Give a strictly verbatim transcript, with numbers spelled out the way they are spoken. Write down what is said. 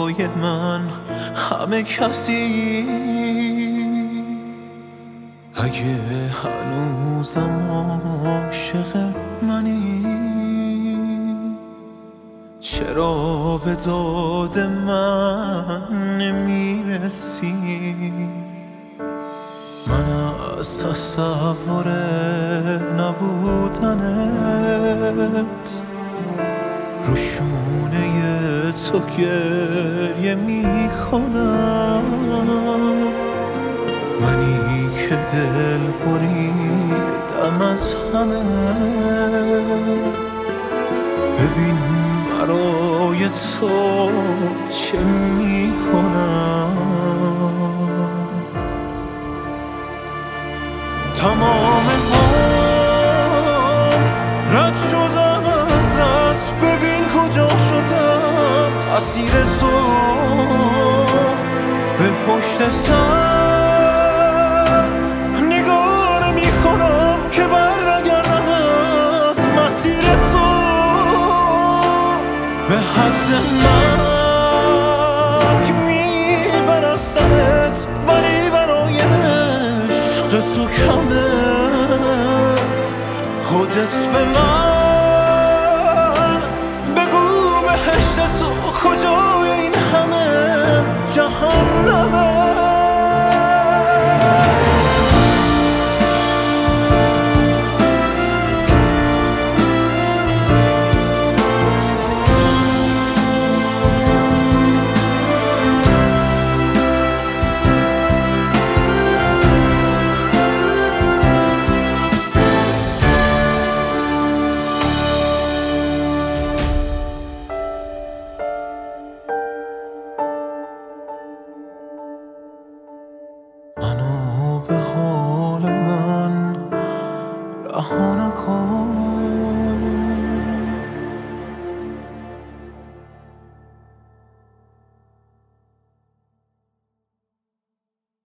برای من همه کسی. اگه هنوزم عاشق منی، چرا به داد من نمیرسی؟ من از تصور نبودنت رو شونه تو گریه میکنم. منی که دل بریدم از همه، ببین برای تو چه میکنم. تمام هم رد شدم ازت، ببین کجا شدم اسیر تو. به پشت سر نگاه نمی کنم که بر نگردم از مسیر تو. به حد مرگ میبرستمت، ولی برای عشق تو کمه. خودت به من